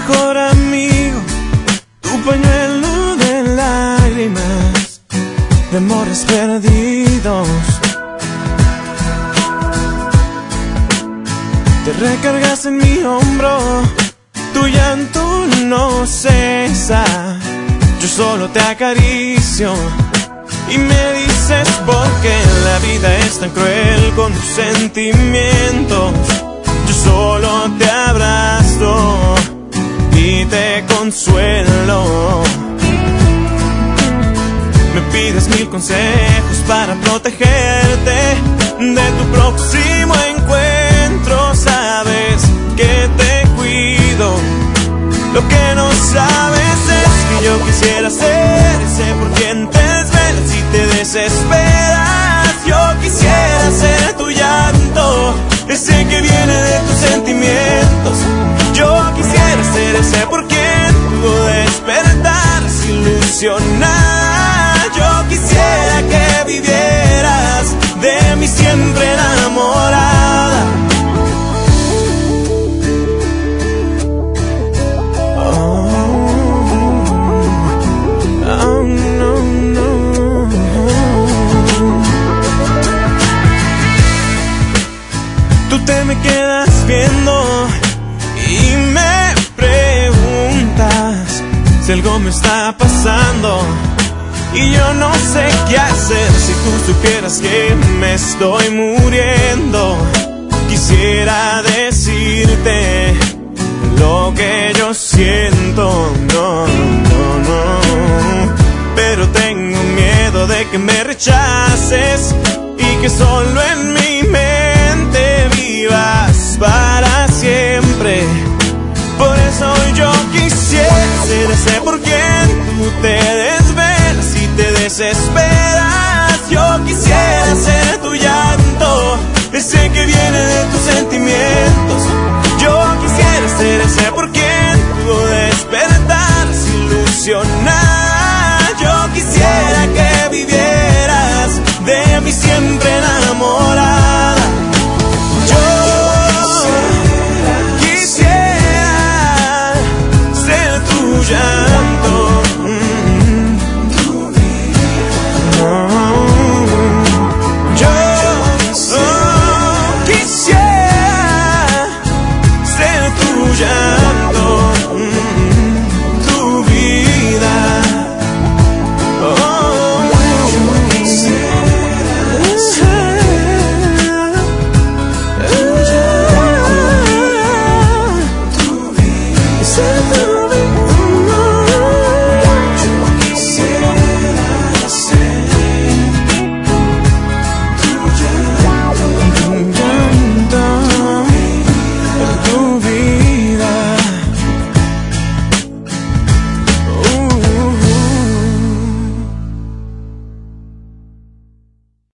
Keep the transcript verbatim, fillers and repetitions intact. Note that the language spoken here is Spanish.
mejor amigo, tu pañuelo de lágrimas, de amores perdidos. Te recargas en mi hombro, tu llanto no cesa. Yo solo te acaricio y me dices por qué la vida es tan cruel con tus sentimientos. Yo solo te abrazo y te consuelo. Me pides mil consejos para protegerte de tu próximo encuentro. Sabes que te cuido. Lo que no sabes es que yo quisiera ser ese por quien te desvelas y te desesperas. Yo quisiera ser tu llanto, ese que viene de tus sentimientos. Yo quisiera ser ese por quien pudo despertar ilusionada. Yo quisiera que vivieras de mí siempre enamorada. Te me quedas viendo y me preguntas si algo me está pasando y yo no sé qué hacer. Si tú supieras que me estoy muriendo, quisiera decirte lo que yo siento, no, no, no, pero tengo miedo de que me rechaces y que solo en mi mente vivas para siempre. Por eso yo quisiera ser ese por quien tú te desvelas y te desesperas. Yo quisiera ser tu llanto, ese que viene de tus sentimientos.